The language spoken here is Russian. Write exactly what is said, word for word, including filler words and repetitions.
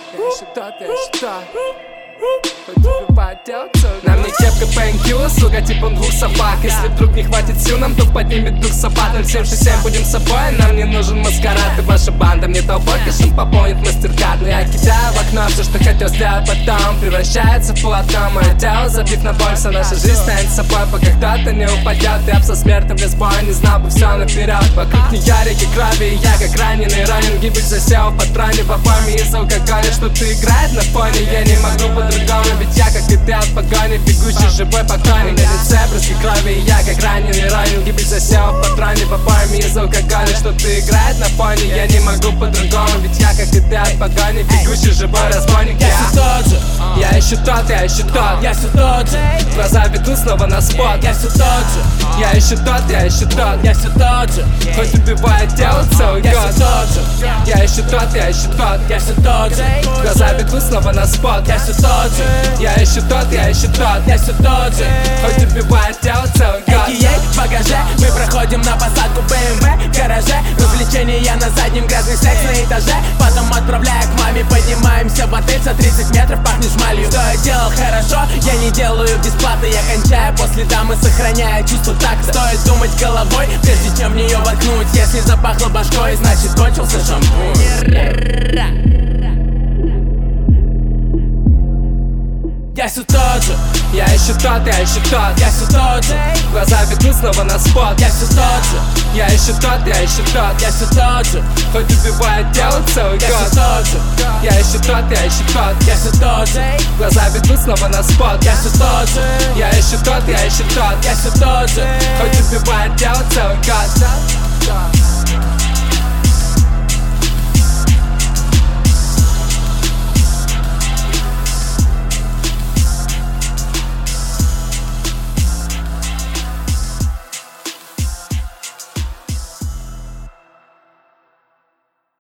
Я еще тот, я еще тот. Хоть убивает делать целый. На мне кепка пейнкилла с логотипом двух собак. Если вдруг не хватит сил, нам то поднимет дух собак. Ноль семь шесть семь, будем собой, нам не нужен маскарад. И ваша банда мне толпой кэшем пополнит мастер-карт. Но я кидаю в окно все, что хотел сделать потом. Превращается в полотно мое тело, забив на боль. Вся наша жизнь станет собой, пока кто-то не упадет. Я б со смертью без боя не знал бы все наперед. Вокруг нее реки крови, и я как раненый ранен. Гибель засел в патроне в обойме из алкоголя. Что-то играет на фоне, я не могу по-другому. Ведь я, как и ты, от погони, бегущий живой поклонник. На лице брызги крови, и я как раненый ранен. Гибель засел в патроне в обойме из алкоголя. Что-то играет на фоне, я не могу по-другому. Ведь я, как и ты, от погони, бегущий живой разбойник. Я все тот же, я еще тот, я еще тот. Я все тот же, глаза ведут снова на спот. Я все тот же, я еще тот, я еще тот. Я все тот же, хоть убивает дело целый я год. все тот же, я еще тот, я еще тот. Я все тот же, глаза ведут снова на спот. Я все тот же, я еще тот, я еще тот. Я все тот же, хоть убивает дело целый год. эй кей эй в багаже, мы проходим на посадку бэ эм вэ в гараже. Развлечения на заднем, грязный секс на этаже. Потом отправляя к маме, поднимаемся в отель. За тридцать метров пахнет шмалью. Что я делал хорошо, я не делаю бесплатно. Я кончаю после дамы, сохраняя чувство такта. Стоит думать головой, прежде чем в нее воткнуть. Если запахло башкой, значит кончился шампунь. Я все тот же, я еще тот, я еще тот. Я все тот же, глаза ведут снова на спот. Я все тот же, я еще тот, я еще тот. Я все тот же, хоть убивает дело целый я год. все тот же, я еще тот, я еще тот. Я все тот же, глаза ведут снова на спот. Я все тот же, я еще тот, я еще тот. Я все тот же, хоть убивает дело целый год.